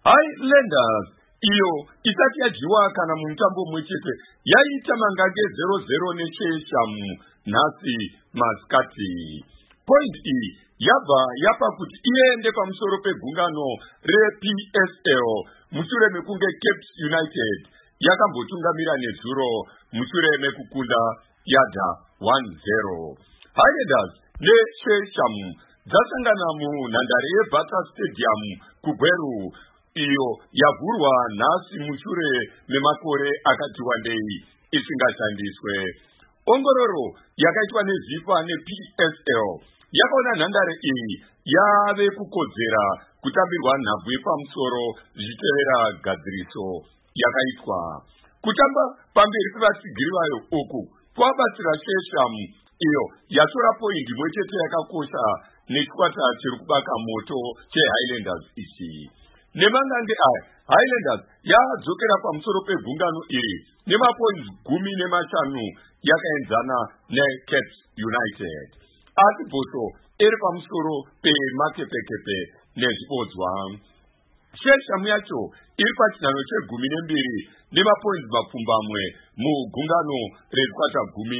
Highlanders iyo isati yajiwa kana mutambo mwechete yaita mangange 0-0 necheshamu nhasi masikati. Point iyi yabva yapa kuti iende pamusoro pegungano rePSL mushure mekunge Cape United yakambotungamira nezuro mushure mekukunda Yadha 1-0. Highlanders necheshamu dzasangana munhandare yeBata Stadium kuGweru iyo yavhurwa nhasi mushure memakore akati wandei isingashandiswe. Ongororo yakaitwa neZIFA nePSL yakaona nhandare iyi yave kukodzera kutambirwa nhabvu yepamusoro zvichitevera gadziriso yakaitwa. Kutamba pamberi pevatsigiri vayo uku kwabatsira Chesham iyo yatora poindi mwechete yakakosha nechikwata chiri kubaka moto cheHighlanders ichi. Nemangange aya Highlanders yadzokera pamusoro pegungano iri nemapoints 15 yakaenzana neCape United. Asi Bhoso iri pamusoro pemakepekepe nezvibodzwa. Chesham yacho iri pachinhano che12 nemapoints 20 mugungano rezikwata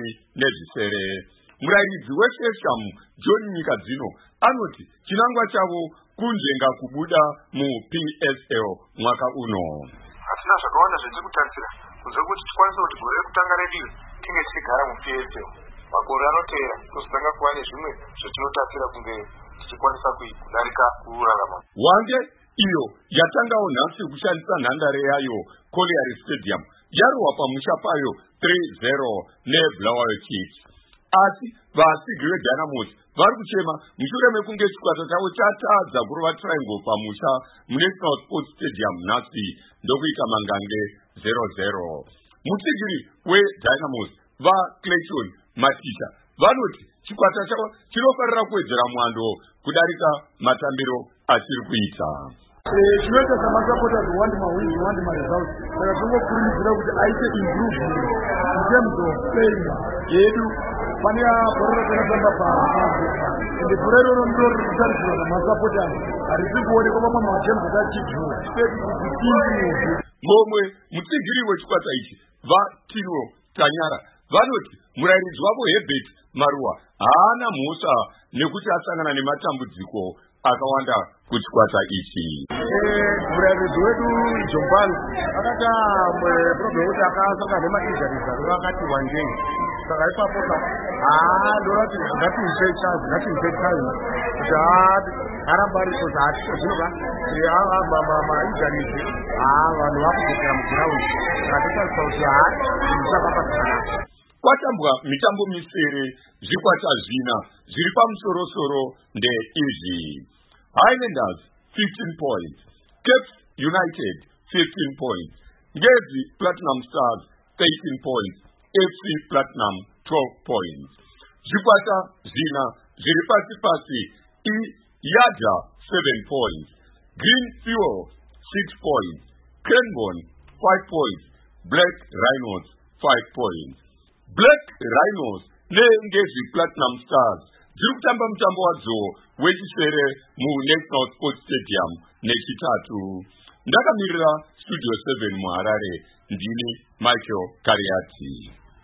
10. Murairidzi weChesham John Nyikadzino anoti chinangwa chavo kunzvenga kubuda muPSL mwaka uno. Hatina zvakawanda zvetiri kutarisira kunze kuti tikwanise kuti gore rekutanga redu tinge tichigara muPSL. Makore anoteera tozotanga kuva nezvimwe zvetinotarisira kunge tichikwanisa kudarika kurarama. Wange iyo yatangawo nhasi kushandisa nhandare yayo Colliery Stadium yarohwa pamusha payo 3-0 neBulawayo Chiefs. Asi vasigiri veDynamos vari kuchema mushure mekunge chikwata chavo chatadza kurova triangle pamusha muNational Sports Stadium nhasi ndokuita mangange 0-0. Mutsigiri weDynamos vaClayton Matisha vanoti chikwata chavo chinofarira kuwedzera mwando kudarika matambiro achiri kuita. Chinoita samasupporters want my win, want my results. Saka tingokurudzira kuti aite improvement in terms of playing yedu pane bhora rakanatamba paasi ende bhora iroro ndiro riri kutarisirwa namasupporters harisi kuonekwa mamwe matembo akachidhiwa momwe mutsigiri wechikwata ichi vaTino Tanyara vanoti murairidzi wavo Herbert Maruwa haana mhosva nekuti asangana nematambudziko akawanda kuchikwata ichi. Murairidzi wedu Jombani akati problem kuti akasangana nemainjuries akati wandei saka ipapo ndorati ngatimpe time kuti aramba aripo zvinova mainjuries vanhu vakudzokera mugiraundi saka totarisa kuti zvisakapasana. Kwatambwa mitambo misere zvikwata zvina zviri pamusoro-soro ndeizvi: Highlanders 15 points, Cape United 15 points, Ngezi Platinum Stars 13 points, FC Platinum 12 points. Zvikwata zvina zviri pasi Yadha 7 points, Green Fuel 6 points, Cranbourne 5 points, Black Rhinos 5 points. Black Rhinos neNgezi Platinum Stars dziri kutamba mutambo wadzo wechisere muNational Sports Stadium nechitatu. Ndakamirira Studio 7 muHarare ndini Michael Kariati.